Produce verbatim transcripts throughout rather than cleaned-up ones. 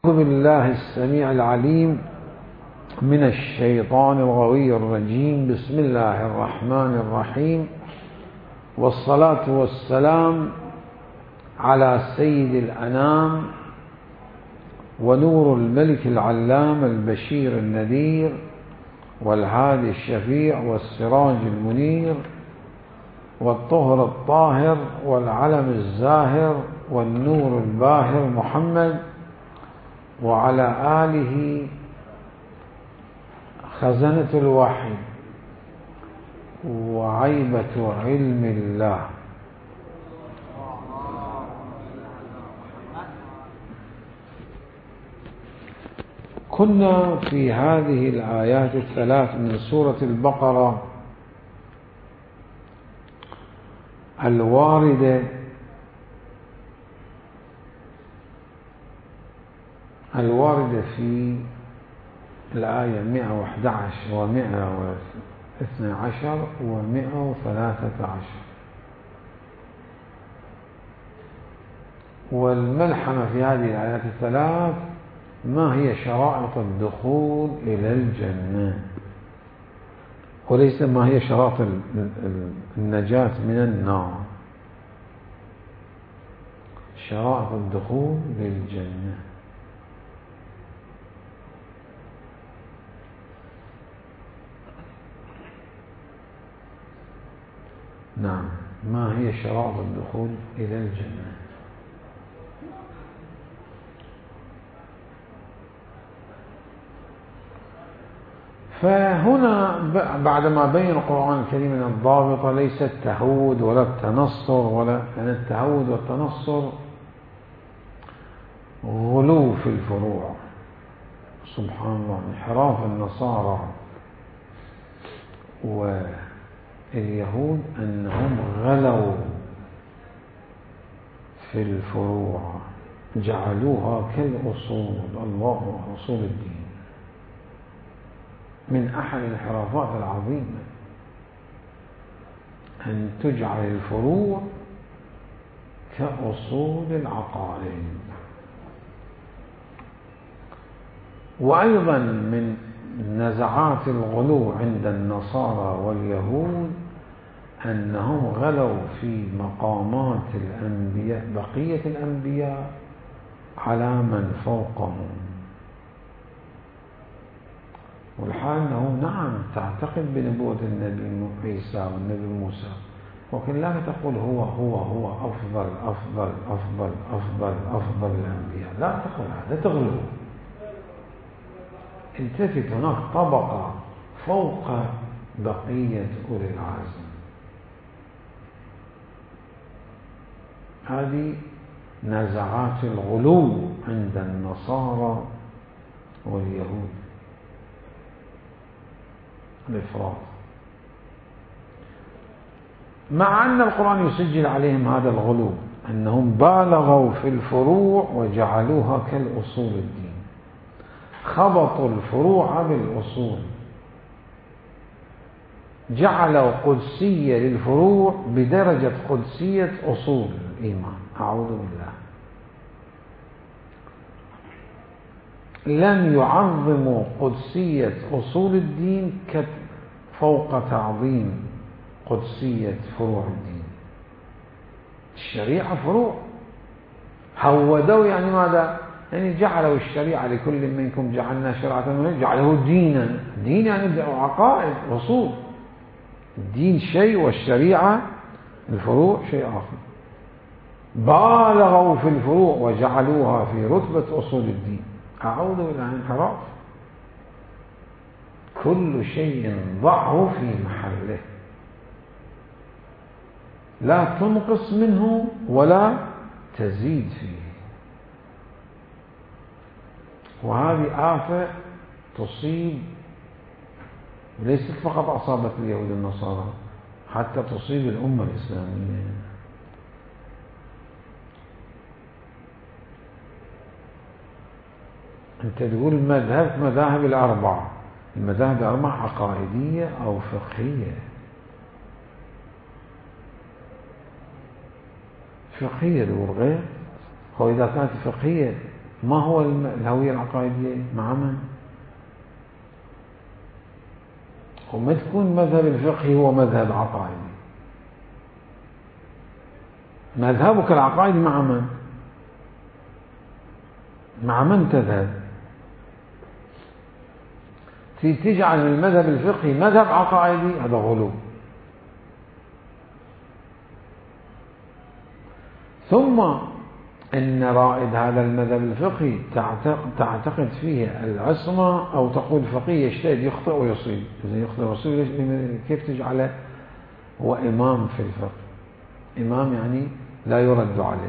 أعوذ بالله السميع العليم من الشيطان الغوي الرجيم. بسم الله الرحمن الرحيم، والصلاة والسلام على سيد الأنام ونور الملك العلام البشير النذير والهادي الشفيع والسراج المنير والطهر الطاهر والعلم الزاهر والنور الباهر محمد، وعلى آله خزنة الوحي وعيبة علم الله. كنا في هذه الآيات الثلاث من سورة البقرة الواردة الواردة في الآية مئة وأحد عشر ومئة واثني عشر ومئة وثلاثة عشر. والملحمة في هذه الآيات الثلاث ما هي شرائط الدخول إلى الجنة، وليس ما هي شرائط النجاة من النار. شرائط الدخول للجنة. نعم، ما هي شرائط الدخول إلى الجنة؟ فهنا بعدما بين القرآن الكريم أن الضابط ليس التهود ولا التنصر، ولا أن التهود والتنصر غلو في الفروع، سبحان الله، انحراف النصارى واليهود أنهم غلوا في الفروع، جعلوها كالأصول، الله أصول الدين. من أحد الانحرافات العظيمة أن تجعل الفروع كأصول العقائد. وأيضا من نزعات الغلو عند النصارى واليهود أنهم غلوا في مقامات الأنبياء، بقية الأنبياء، على من فوقهم. والحال أنه نعم تعتقد بنبوة النبي عيسى والنبي موسى، ولكن لا تقول هو هو هو أفضل أفضل أفضل أفضل أفضل الأنبياء، لا تقول هذا، تغلو. التفت، هناك طبقة فوق بقية أولي العزم. هذه نزعات الغلو عند النصارى واليهود، الإفراط، مع أن القرآن يسجل عليهم هذا الغلو، أنهم بالغوا في الفروع وجعلوها كالأصول الدين، خبطوا الفروع بالأصول، جعلوا قدسية للفروع بدرجة قدسية أصول الإيمان. أعوذ بالله. لم يعظموا قدسية أصول الدين فوق تعظيم قدسية فروع الدين. الشريعة فروع، هودوا يعني ماذا؟ يعني جعلوا الشريعة لكل منكم جعلنا شرعة منه، جعله دينا. دين يعني عقائد، أصول. الدين شيء والشريعة الفروع شيء آخر. بالغوا في الفروع وجعلوها في رتبة أصول الدين. أعوذ بالله من انحراف. كل شيء ضعه في محله، لا تنقص منه ولا تزيد فيه. وهذه آفة تصيب، ليست فقط أصابت اليهود والنصارى، حتى تصيب الأمة الإسلامية. أنت تقول المذهب، مذاهب الأربعة، المذاهب الأربعة عقائدية أو فقهية. فقهية دور غير، وإذا كانت فقهية ما هو الهوية العقائدية؟ مع من؟ وما تكون مذهب الفقه هو مذهب عقائدي. مذهبك العقائدي مع من؟ مع من تذهب؟ تجعل من المذهب الفقهي مذهب عقائدي، هذا غلو. ثم إن رائد هذا المذهب الفقهي تعتقد فيه العصمة، أو تقول فقيه يجتهد يخطئ ويصيب. إذا يخطئ ويصيب كيف تجعله هو إمام في الفقه؟ إمام يعني لا يرد عليه.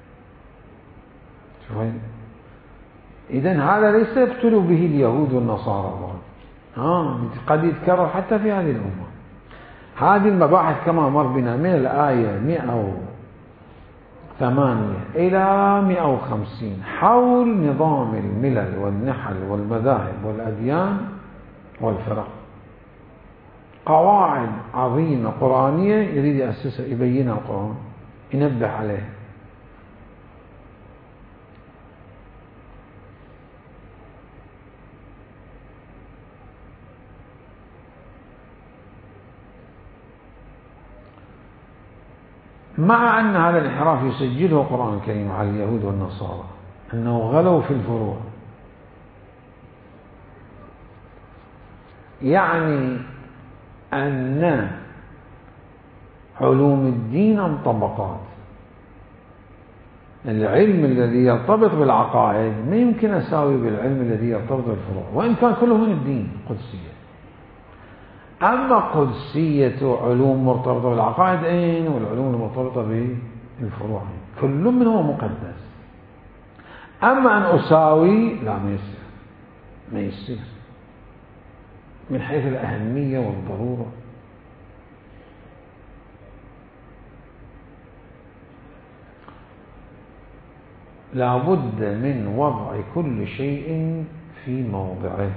شوفين، إذن هذا ليس يبتلوا به اليهود والنصارى، آه قد يتكرر حتى في هذه الأمة. هذه المباحث كما مر بنا من الآية مئة وثمانية إلى مئة وخمسين حول نظام الملل والنحل والمذاهب والأديان والفرق، قواعد عظيمة قرآنية يريد يأسسها، يبينها القرآن، ينبه عليها. مع أن هذا الانحراف يسجله القرآن الكريم على اليهود والنصارى أنه غلوا في الفروع، يعني أن علوم الدين عن طبقات. العلم الذي يرتبط بالعقائد ما يمكن أساوي بالعلم الذي يرتبط بالفروع، وإن كان كله من الدين قدسية. أما قدسية علوم مرتبطة بالعقائد أين، والعلوم المرتبطة بالفروع كل منهم مقدس. أما أن أساوي لا، ما يصير، ما يصير من حيث الأهمية والضرورة. لا بد من وضع كل شيء في موضعه،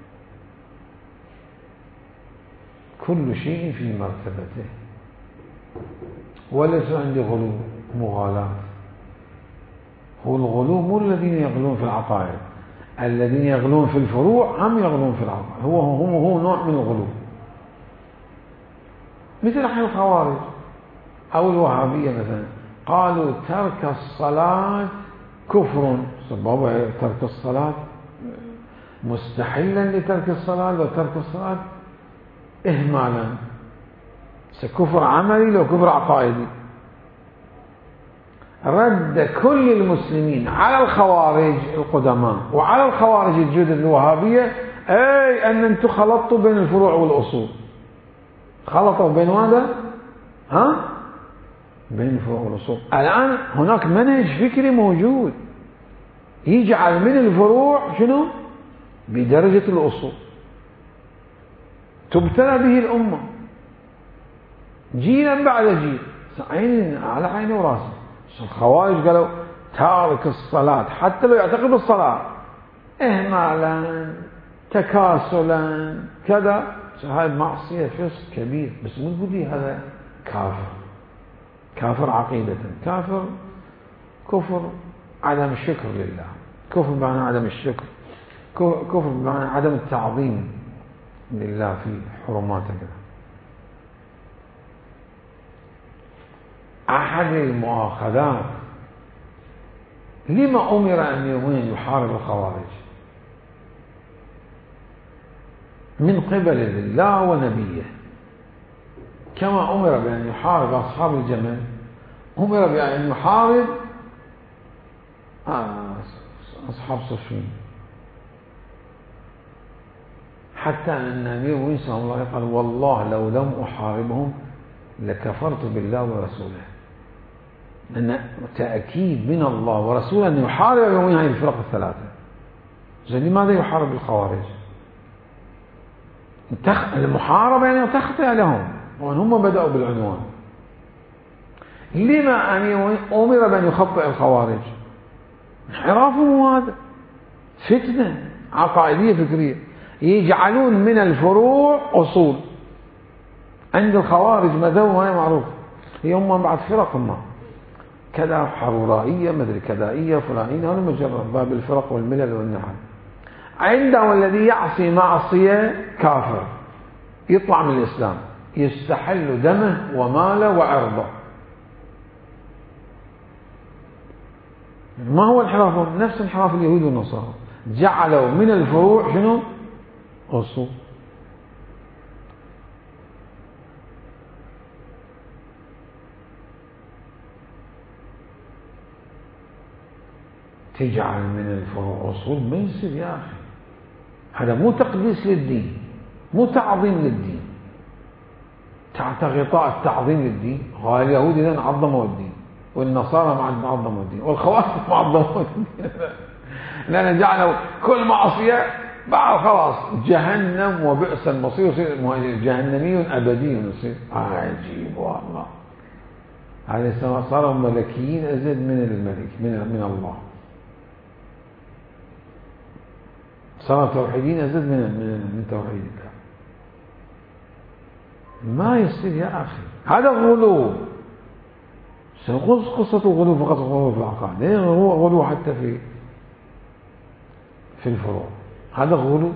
كل شيء في مرتبته، وليس عندي غلو مغالاة. هو الغلو مو الذين يغلون في العقائد، الذين يغلون في الفروع هم يغلون في العقائد، هو هو هو نوع من الغلو. مثل حين الخوارج أو الوهابية مثلا، قالوا ترك الصلاة كفر، سبب ترك الصلاة مستحيلا لترك الصلاة، لو ترك الصلاة إهمالا، كفر عملي لو كفر عقائدي. رد كل المسلمين على الخوارج القدماء وعلى الخوارج الجدد الوهابية، أي أن أنتم خلطتوا بين الفروع والأصول. خلطوا بين ماذا؟ ها؟ بين الفروع والأصول. الآن هناك منهج فكري موجود يجعل من الفروع شنو؟ بدرجة الأصول، تبتلى به الأمة جيلا بعد جيل، عين على عيني وراسي. الخوارج قالوا تارك الصلاة حتى لو يعتقد الصلاة إهمالا تكاسلا كذا، هذه معصية فسق كبير، بس مو تقول لي هذا كافر. كافر عقيدة، كافر كفر عدم الشكر لله، كفر بمعنى عدم الشكر، كفر بمعنى عدم التعظيم لله في حرماته كذا. أحد المؤاخذات لما أمر أن يحارب الخوارج من قبل الله ونبيه، كما أمر بأن يحارب أصحاب الجمل، أمر بأن يحارب أصحاب صفين، حتى أن النبي صلى الله عليه وسلم قال والله لو لم أحاربهم لكفرت بالله ورسوله. أن تأكيد من الله ورسوله أن يحارب يومين هذه الفرق الثلاثة. زين لماذا يحارب الخوارج؟ المحاربة يعني تخطئ لهم، وأن هم بدأوا بالعنوان. لما أن أمر بأن يخطئ الخوارج؟ انحرافهم هذا فتنة عقائدية فكرية، يجعلون من الفروع أصول. عند الخوارج مذهب ما معروف، هي هم بعد فرق ما كذا حرورائية مدري كذائية فلانية، هذا مجرد باب الفرق والملل والنحل. عنده الذي يعصي معصية كافر يطلع من الإسلام، يستحل دمه وماله وعرضه. ما هو انحراف؟ نفس انحراف اليهود والنصارى، جعلوا من الفروع شنو؟ أصول. تجعل من الفروع أصول؟ ما يصير يا أخي، هذا مو تقديس للدين، مو تعظيم للدين. تحت غطاء التعظيم للدين قال اليهود إذن عظموا الدين، والنصارى ما عظموا الدين، والخوارج ما عظموا الدين. لأن جعلوا كل معصية بعد خلاص جهنم وبئس المصير، جهنمي أبدي يصير. عجيب والله، هذا صاروا ملكيين أزيد من الملك من من الله، صاروا توحيدين أزيد من من من توحيد الله. ما يصير يا أخي، هذا غلو. سنقص قصة الغلو فقط غلو في العقائد، هو غلو حتى في في الفروع. هذا غلو،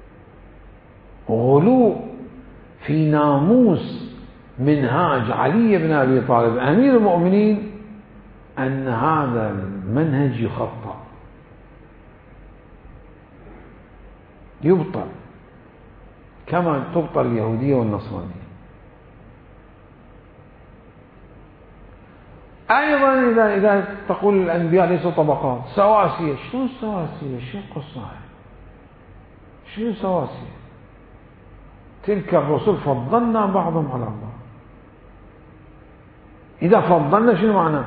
غلو في ناموس منهاج علي بن أبي طالب أمير المؤمنين أن هذا المنهج يخطأ يبطل كما تبطل اليهودية والنصرانية. أيضا إذا إذا تقول الأنبياء ليسوا طبقات سواسية، شنو السواسية؟ شو القصة؟ شنو سواسية؟ تلك الرسل فضلنا بعضهم على بعض. إذا فضلنا شنو معناه؟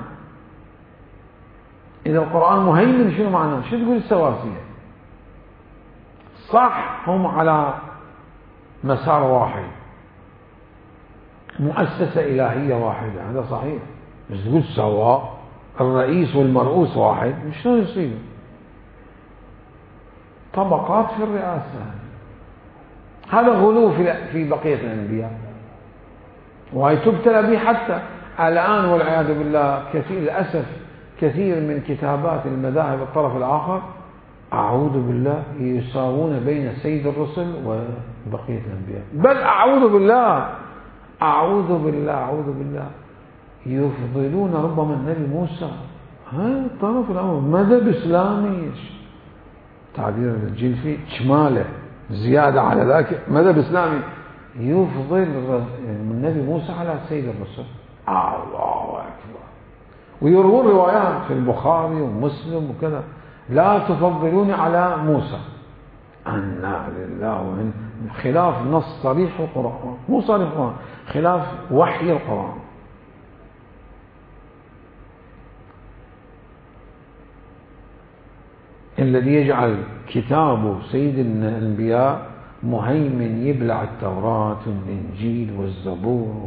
إذا القرآن مهيمن شنو معناه؟ شو تقول السواسية؟ صح هم على مسار واحد، مؤسسة إلهية واحدة، هذا صحيح، بس تقول سواء الرئيس والمرؤوس واحد، شلون يصير؟ طبقات في الرئاسة. هذا غلو في في بقية الأنبياء، وهي تبتلى به حتى الآن والعياذ بالله. كثير للأسف كثير من كتابات المذاهب الطرف الآخر أعوذ بالله يساوون بين سيد الرسل وبقية الأنبياء، بل أعوذ بالله أعوذ بالله أعوذ بالله يفضلون ربما النبي موسى. هاي الطرف الأول مذهب إسلامي، تعبير الجلفي شماله زيادة على ذلك، مذهب إسلامي يفضل النبي موسى على سيد الرسل. الله أكبر. ويروون روايات في البخاري ومسلم وكذا، لا تفضلوني على موسى. أنا لله وإن خلاف نص صريح القرآن، مو صريح القرآن، خلاف وحي القرآن. الذي يجعل كتاب سيد الأنبياء مهيمن يبلع التوراة والإنجيل والزبور.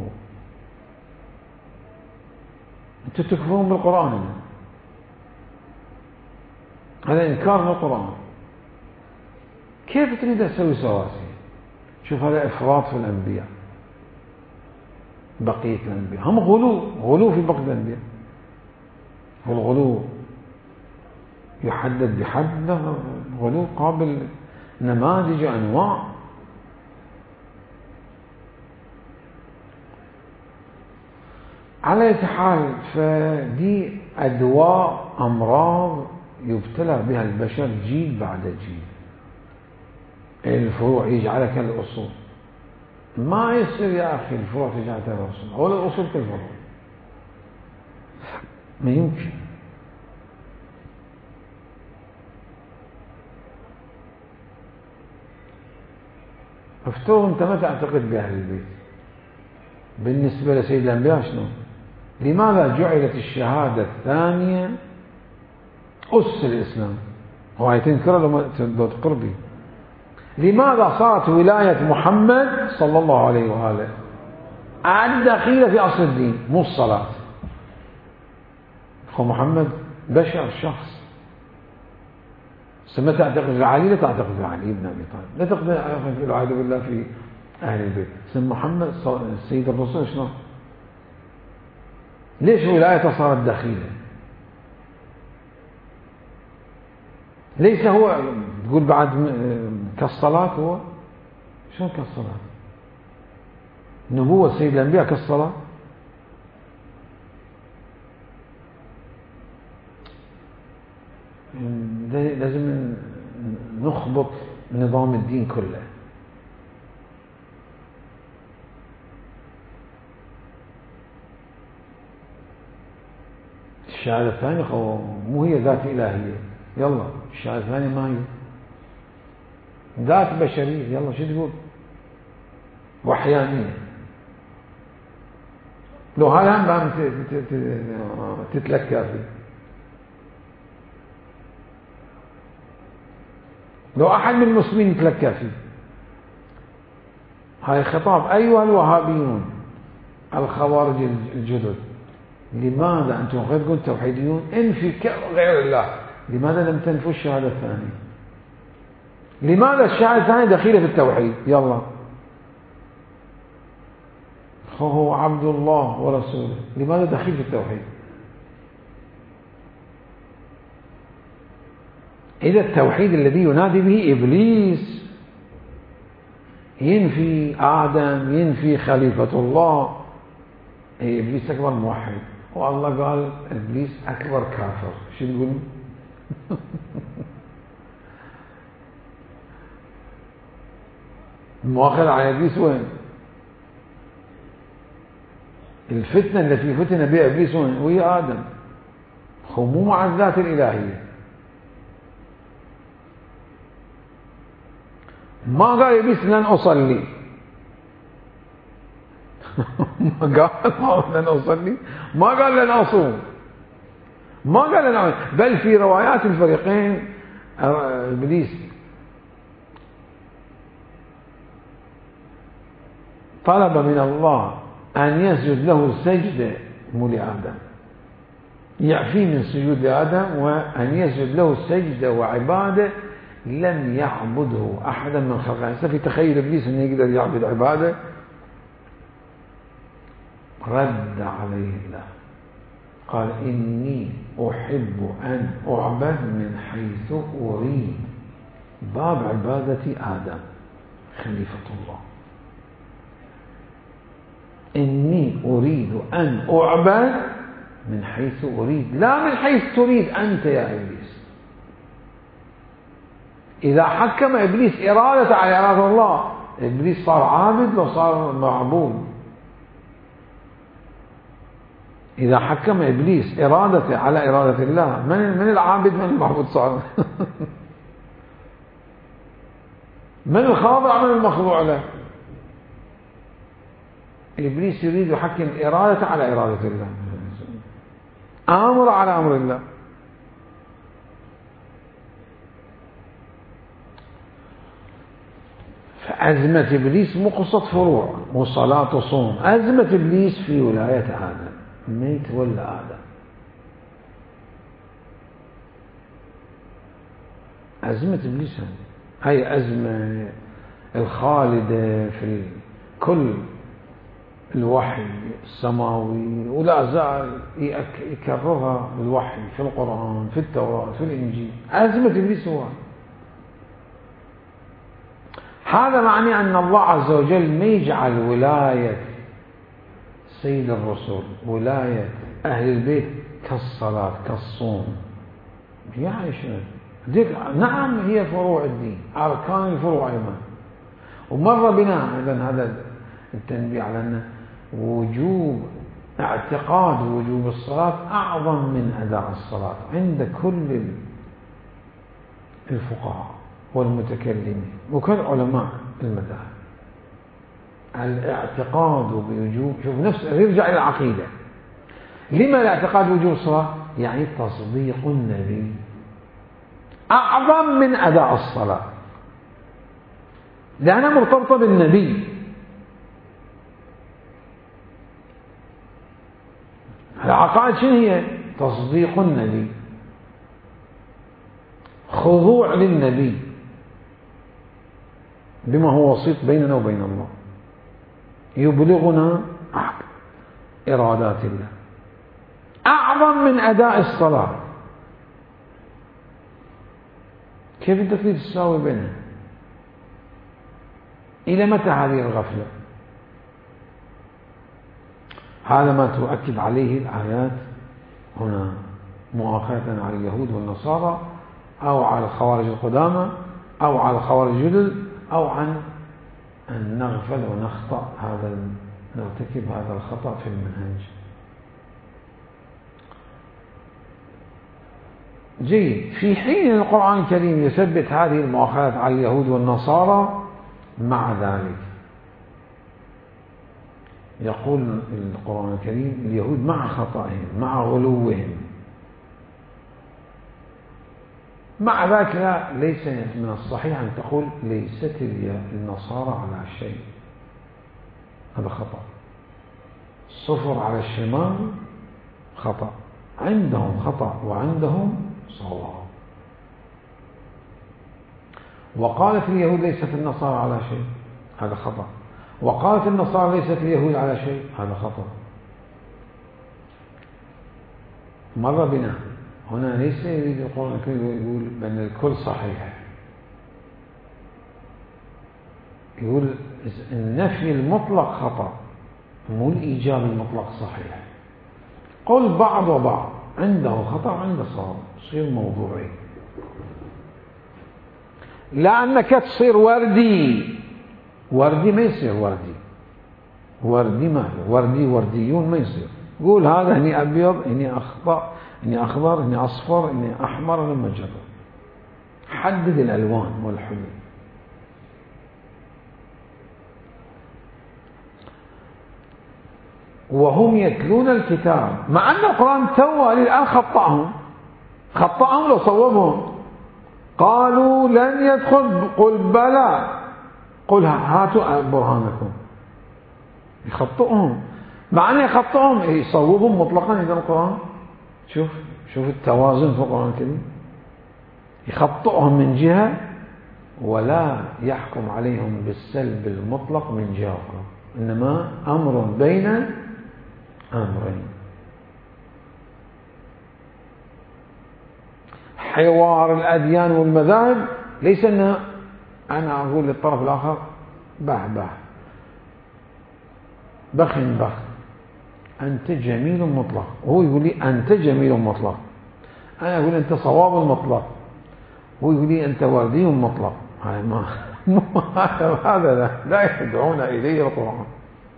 أنتم تكفرون بالقرآن، هذا إنكار بالقرآن. كيف تريد تسوي سواسية؟ شوف هذا إفراط في الأنبياء، بقية الأنبياء هم غلو، غلو في بقية الأنبياء. والغلو يحدد بحد، له غلو قابل نماذج أنواع. على أي حال، فدي أدواء أمراض يبتلى بها البشر جيل بعد جيل. الفروع يجعلك الأصول، ما يصير يا أخي الفروع تجعلك الأصول، ولا الأصول كالفروع، ما يمكن. افترض أنت ما تعتقد بأهل البيت، بالنسبة لسيد الأنبياء شنو؟ لماذا جعلت الشهادة الثانية أس الإسلام؟ هو تنكر لو تقر به. لماذا صارت ولاية محمد صلى الله عليه وآله الدخيلة في أصل الدين مو الصلاة؟ هو محمد بشر شخص. ما تعتقد في علي لا تعتقد في علي بن أبي طالب، لا تعتقد في العياذ بالله في أهل البيت. سم محمد السيد الرسول شنو؟ ليش ولايته صارت دخيلة؟ ليس هو تقول بعد كالصلاة، هو شلون كالصلاة؟ نبوة سيد الأنبياء كالصلاة؟ لازم نخبط نظام الدين كله. الشهادة الثانية مو هي ذات إلهية، يلا الشهادة الثانية ما هي ذات بشرية، يلا شو تقول؟ وحيانية. لو هذا هم بام تتلكى فيه. لو أحد من المسلمين يتلكى فيه. هاي خطاب أيها الوهابيون الخوارج الجدد، لماذا أنتم غير تقول توحيديون انفي غير الله، لماذا لم تنفوا الشهادة الثانية؟ لماذا الشهادة الثانية دخيلة في التوحيد؟ يلا هو عبد الله ورسوله، لماذا دخيل في التوحيد؟ إذا التوحيد الذي ينادي به إبليس ينفي آدم، ينفي خليفة الله، إيه إبليس أكبر موحد، والله قال إبليس أكبر كافر، شو تقول؟ المؤاخذة على إبليس وين؟ الفتنة التي فتن بها إبليس وين؟ وهي آدم، هو مو مع الذات الإلهية. ما قال إبليس لن أصلي، ما قال لن أصلي، ما قال لن أصوم، ما قال لن أصوم. بل في روايات الفريقين إبليس طلب من الله أن يسجد له سجدة مو لآدم، يعفيه من سجود لآدم، وأن يسجد له سجدة وعبادة لم يعبده أحدا من خلقه. هسه في تخيل إبليس أنه يقدر يعبد عبادة؟ رد عليه الله قال إني أحب أن أعبد من حيث أريد، باب عبادة آدم خليفة الله، إني أريد أن أعبد من حيث أريد، لا من حيث تريد أنت يا إبليس. إذا حكم إبليس إرادة على إرادة الله، إبليس صار عابد لو صار معبود. إذا حكم إبليس إرادته على إرادة الله، من من العابد من المعبود صار؟ من الخاضع من المخضوع له؟ إبليس يريد يحكم الإرادة على إرادة الله، أمر على أمر الله. فأزمة إبليس مو قصة فروع وصلاة وصوم، أزمة إبليس في ولاية آدم، ما يتولى آدم. أزمة إبليس هاي أزمة الخالدة في كل الوحي السماوي، ولا زال يكررها الوحي في القرآن، في التوراة، في الإنجيل. أزمة إبليس هو هذا، معني أن الله عز وجل ما يجعل ولاية سيد الرسل، ولاية أهل البيت كالصلاة كالصوم. يعني شنو؟ نعم هي فروع الدين، أركان الفروع أيضا، ومر بنا أيضا هذا التنبيه على أن وجوب اعتقاد وجوب الصلاة أعظم من أداء الصلاة عند كل الفقهاء والمتكلمين وكل علماء المذاهب. الاعتقاد بوجوب، شوف نفس يرجع إلى العقيدة. لما الاعتقاد بوجوب الصلاة؟ يعني تصديق النبي أعظم من أداء الصلاة، لأنها مرتبطة بالنبي. العقائد شنو هي؟ تصديق النبي، خضوع للنبي بما هو وسيط بيننا وبين الله، يبلغنا إرادات الله أعظم من أداء الصلاة. كيف أنت تريد تساوي بينها؟ إلى متى هذه الغفلة؟ هذا ما تؤكد عليه الآيات هنا، مؤاخذة على اليهود والنصارى أو على الخوارج القدامى أو على الخوارج الجدد، أو عن أن نغفل ونخطأ هذا نرتكب هذا الخطأ في المنهج. جيد. في حين القرآن الكريم يثبت هذه المؤاخذات على اليهود والنصارى، مع ذلك يقول القرآن الكريم اليهود مع خطأهم مع غلوهم، مع ذلك لا ليس من الصحيح أن تقول ليست النصارى على شيء، هذا خطأ. الصفر على الشمال خطأ، عندهم خطأ وعندهم صواب. وقالت اليهود ليست النصارى على شيء، هذا خطأ. وقالت النصارى ليست اليهود على شيء، هذا خطأ. مر بنا هنا، ليس يريد القرآن الكريم يقول بأن الكل صحيح، يقول النفي المطلق خطأ، مو الإيجاب المطلق صحيح. قل بعض وبعض، عنده خطأ وعنده صواب، يصير موضوعي. لأنك تصير وردي، وردي ما يصير وردي، وردي ما وردي ورديون ما يصير. قول هذا هني أبيض، هني أخضر، هني أخضر، هني أصفر، هني أحمر، هني مجرد. حدد الألوان والحلول. وهم يتلون الكتاب، مع أن القرآن توه الآن خطأهم، خطأهم لو صوبهم. قالوا لن يدخل، قل بلى، قل هاتوا برهانكم. يخطئهم، مع أن يخطئهم يصوبهم مطلقا. إذا القرآن شوف شوف التوازن في القرآن الكريم، يخطئهم من جهة ولا يحكم عليهم بالسلب المطلق من جهة أخرى، إنما أمر بين أمرين. حوار الأديان والمذاهب ليس أن أنا أقول للطرف الآخر به به بخ بخ أنت جميل مطلق، وهو يقول لي أنت جميل مطلق. أنا أقول أنت صواب مطلق، هو يقول لي أنت وردي مطلق. هذا لا, لا يدعونا إليه القرآن.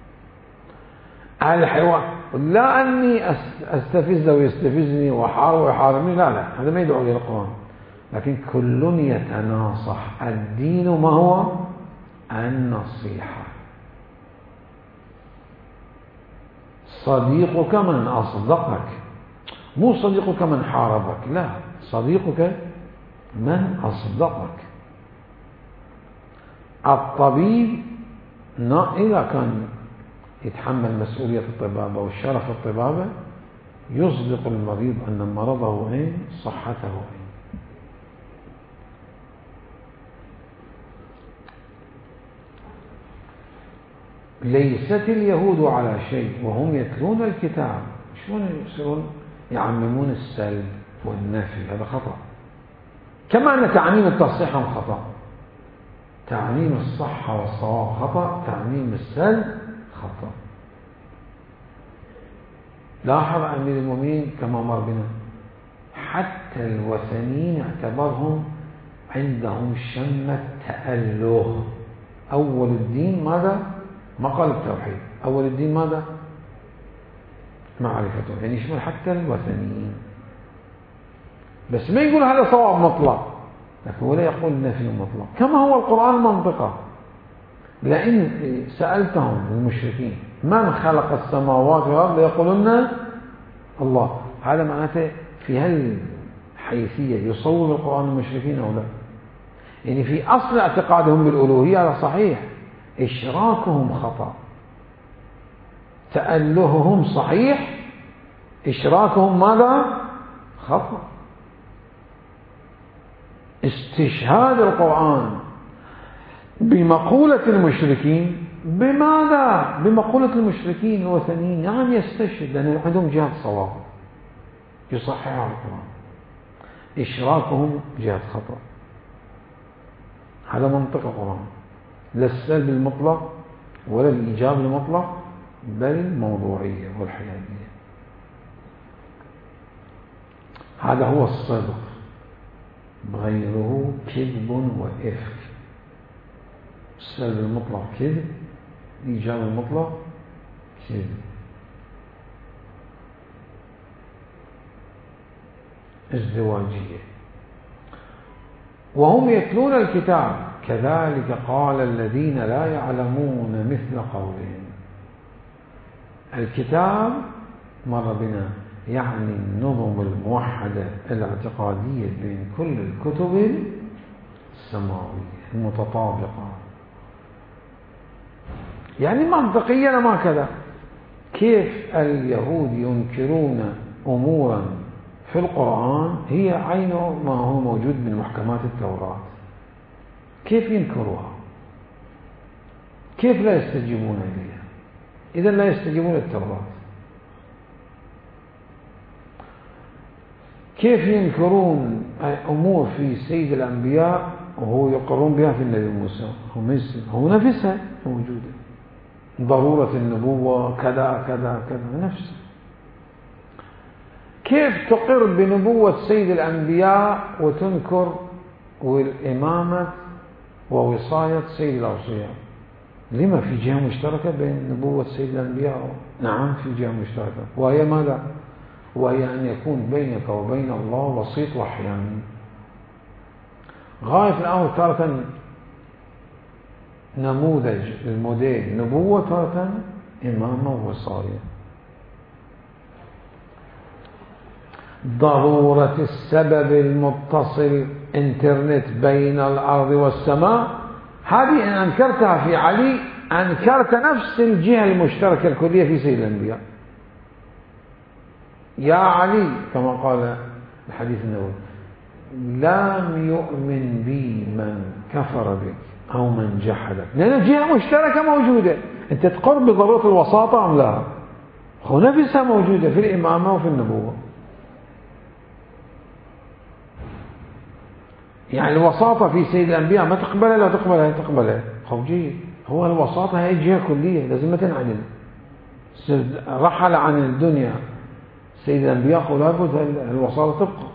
الحوار لا أني أستفزه ويستفزني وحار ويحارمني، لا لا، هذا ما يدعو إليه القرآن. لكن كل يتناصح. الدين ما هو؟ النصيحة. صديقك من أصدقك، مو صديقك من حاربك، لا، صديقك من أصدقك. الطبيب إذا كان يتحمل مسؤولية الطبابة والشرف الطبابة يصدق المريض أن مرضه إيه؟ صحته إيه؟ ليست اليهود على شيء وهم يتلون الكتاب. شلون يصيرون يعممون السلب والنفي؟ هذا خطأ. كما أن تعميم التصحيح خطأ، تعميم الصحة والصواب خطأ، تعميم السلب خطأ. لاحظ أمير المؤمنين كما مر بنا، حتى الوثنيين اعتبرهم عندهم شمة تأله. أول الدين ماذا؟ ما قال التوحيد، أول الدين ماذا؟ معرفته، يعني يشمل حتى الوثنيين. بس ما يقول هذا صواب مطلق، لكن ولا يقول نفي مطلق. كما هو القرآن منطقة. لئن سألتهم المشركين من خلق السماوات والأرض يقولون الله. هذا معناته في هالحيثية يصور القرآن المشركين أو لا؟ يعني في أصل اعتقادهم بالألوهية هذا صحيح، إشراكهم خطأ. تألههم صحيح، إشراكهم ماذا؟ خطأ. استشهاد القرآن بمقولة المشركين، بماذا؟ بمقولة المشركين الوثنيين. نعم يستشهد لأن عندهم جهة صواب يصحح القرآن. إشراكهم جهة خطأ. هذا منطق القرآن، لا السلب المطلق ولا الإيجاب المطلق، بل الموضوعية والحيادية. هذا هو الصدق، غيره كذب وإفك. السلب المطلق كذب، الإيجاب المطلق كذب. ازدواجية. وهم يتلون الكتاب كذلك قال الذين لا يعلمون مثل قولهم. الكتاب مر بنا يعني النظم الموحدة الاعتقادية بين كل الكتب السماوية المتطابقة. يعني منطقيا ما كذا. كيف اليهود ينكرون أمورا في القرآن هي عين ما هو موجود من محكمات التوراة؟ كيف ينكروها؟ كيف لا يستجيبون إليها؟ إذا لا يستجيبون للتوراة. كيف ينكرون أمور في سيد الأنبياء وهو يقرون بها في النبي موسى؟ هو نفسها موجودة، ضرورة النبوة كذا كذا كذا نفسه. كيف تقر بنبوة سيد الأنبياء وتنكر والإمامة ووصاية سيد الأوصياء؟ لما في جهة مشتركة بين نبوة سيد الأنبياء؟ نعم في جهة مشتركة، وهي ماذا؟ وهي أن يكون بينك وبين الله وسيط وحياني. غاية الأمر تارة نموذج الموديل نبوة، تارة إمامة ووصاية. ضرورة السبب المتصل انترنت بين الأرض والسماء، هذه إن أنكرتها في علي أنكرت نفس الجهة المشتركة الكلية في سيد الأنبياء. يا علي كما قال الحديث النبوي لم يؤمن بي من كفر بك أو من جحدك، لأن الجهة مشتركة موجودة. أنت تقر بضرورة الوساطة أم لا؟ هو نفسها موجودة في الإمامة وفي النبوة. يعني الوساطة في سيد الأنبياء ما تقبلها لا تقبلها تقبلها خوجي. هو الوساطة هي جهة كلية لازم ما تنعدل. رحل عن الدنيا سيد الأنبياء ولا بد الوساطة تبقى.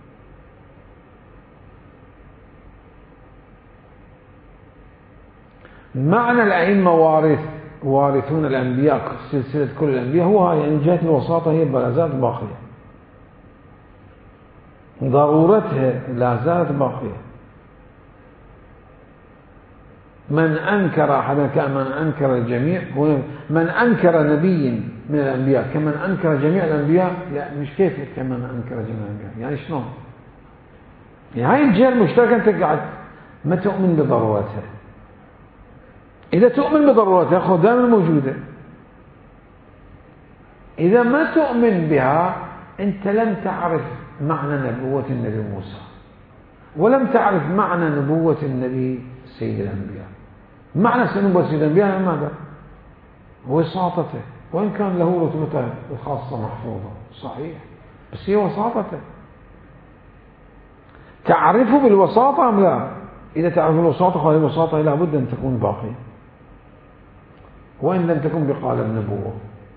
معنى الأئمة وارث وارثون الأنبياء سلسلة كل الأنبياء هو يعني جهة الوساطة هي لا زالت باقية، ضرورتها لا زالت باقية. من أنكر أحدا كمن أنكر الجميع، من أنكر نبي من الأنبياء كمن أنكر جميع الأنبياء. لا مش كيف كمن أنكر جميع الأنبياء، يعني شلون؟ يعني هاي الجهة المشتركة أنت قاعد ما تؤمن بضرورتها. إذا تؤمن بضرورتها خذ دائما موجودة. إذا ما تؤمن بها أنت لم تعرف معنى نبوة النبي موسى، ولم تعرف معنى نبوة النبي سيد الأنبياء. معنى نبوة سيد الأنبياء ماذا؟ وساطته، وإن كان له رتبته الخاصة محفوظة صحيح، بس هي وساطته. تعرفه بالوساطة أم لا؟ إذا تعرف الوساطة فهي الوساطة لا بد أن تكون باقية، وإن لم تكن بقالب نبوة.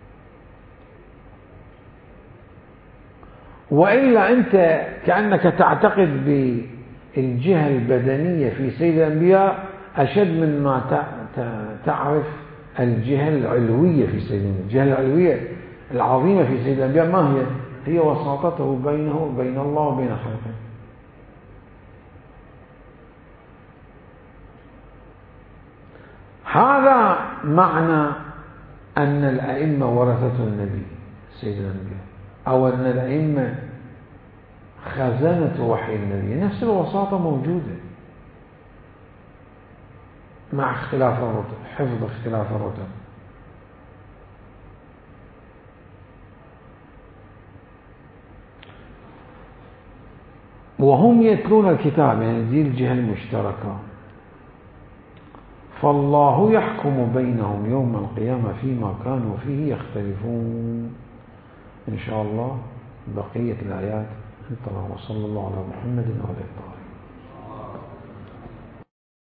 وإلا أنت كأنك تعتقد بالجهة البدنية في سيد الأنبياء أشد من ما تعرف الجهة العلوية في سيد الأنبياء. الجهة العلوية العظيمة في سيد الأنبياء ما هي؟ هي وساطته بينه وبين الله وبين خلقه. هذا معنى أن الأئمة ورثة النبي سيد الأنبياء، أو أن الأئمة خزانة وحي النبي. نفس الوساطة موجودة مع اختلاف الرتب، حفظ اختلاف الرتب. وهم يتلون الكتاب، يعني دي الجهة المشتركة. فالله يحكم بينهم يوم القيامة فيما كانوا فيه يختلفون. إن شاء الله بقية الآيات انتظروا. وصلى الله على محمد وعلى آله.